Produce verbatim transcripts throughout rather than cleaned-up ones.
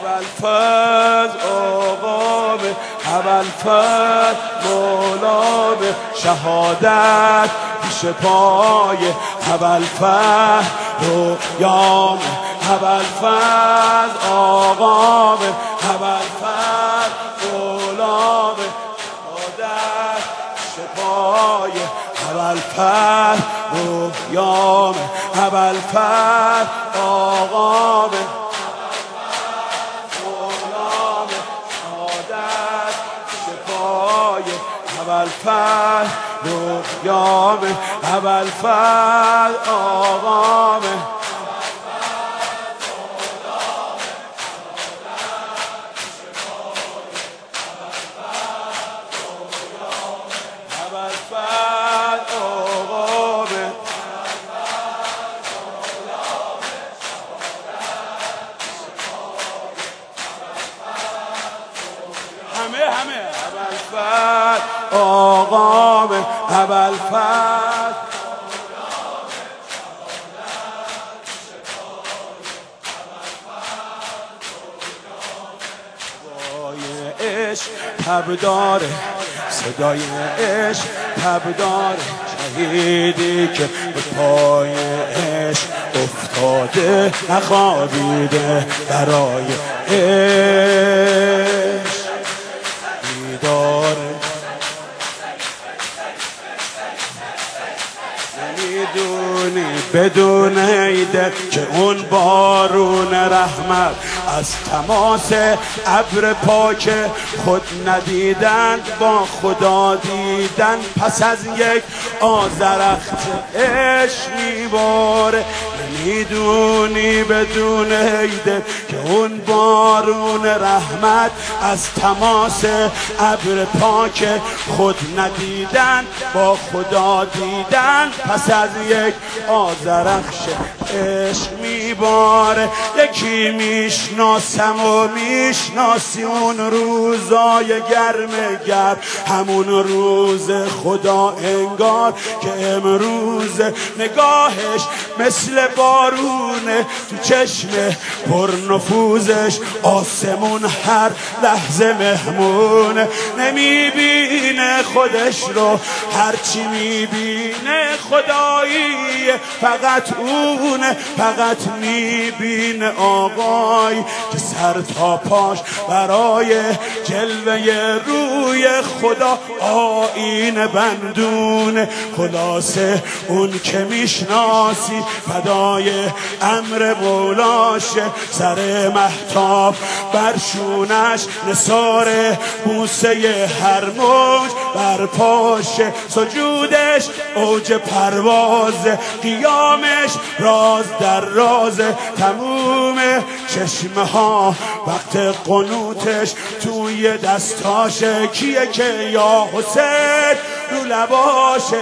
ابوالفضل آقام ابوالفضل مولام شهادت پیش پای ابوالفضل رویام ابوالفضل آقام ابوالفضل مولام شهادت پیش پای ابوالفضل رویام ابوالفضل آقام ابوالفضل رویام ابوالفضل آقام ابوالفضل آقام همه همه ابوالفضل آقام ابوالفضل صدای عشق تب داره صدای عشق تب داره شهیدی که به پای عشق افتاده نخوابیده برای عشق بیداره نمیدونی بدون ایده که اون بارون رحمت از تماس ابر پاک خود ندیدن با خدا دیدن پس از یک آذرخت عشق میباره نمیدونی بدون ایده که اون بارون رحمت از تماس ابر پاک خود ندیدن با خدا دیدن پس از یک آذرخش عشق میباره یکی میشناسم و میشناسی اون روزای گرم گرم همون روز خدا انگار که امروز نگاهش مثل بارونه تو چشم پرنفوذش آسمون هر لحظه مهمونه نمیبینه خودش رو هرچی میبینه خدایی فقط اونه فقط میبینه آقای که سر تا پاش برای جلوه روی خدا آیین بندونه خلاصه اون که میشناسی فدای امر مولاشه سر مهتاب برشونش نثار بوسه هر موج بر پاشه سجودش اوج پرواز قیامش راز در راز تموم چشمه ها وقت قنوتش توی دستاشه کیه که یا حسین رو لباشه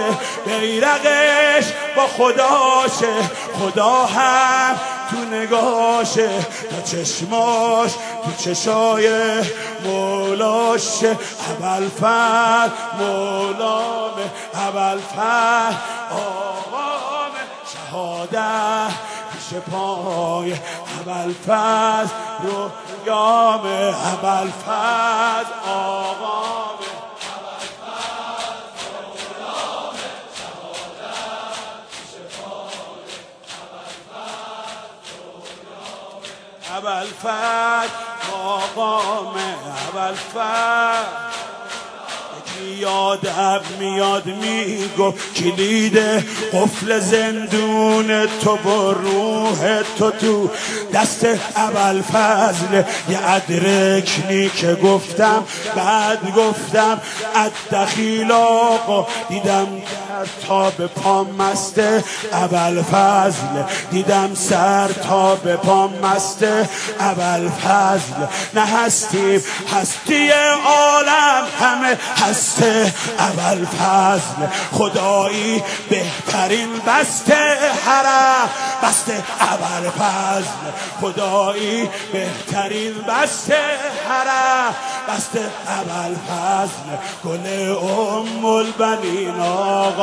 بیرقش با خداشه خدا هم تو نگاشه تا چشماش تو چشای مولاشه ابوالفضل مولامه ابوالفضل آقام شهادت پیش پای ابوالفضل رویام ابوالفضل آقام ابوالفضل آقام ابوالفضل یادم میاد میگفت کلید قفل زندون تو با روح تو تو دست ابوالفضل یه ادرکنی که گفتم بعد گفتم ادخیل آقا دیدم در تا به پام مسته ابوالفضل دیدم سر تا به پام مسته ابوالفضل نه هستیم هستی عالم همه هسته ابوالفضل خدایی بهترین بسته حرم بسته ابوالفضل خدایی بهترین بسته حرم بسته ابوالفضل گل ام البنین آقا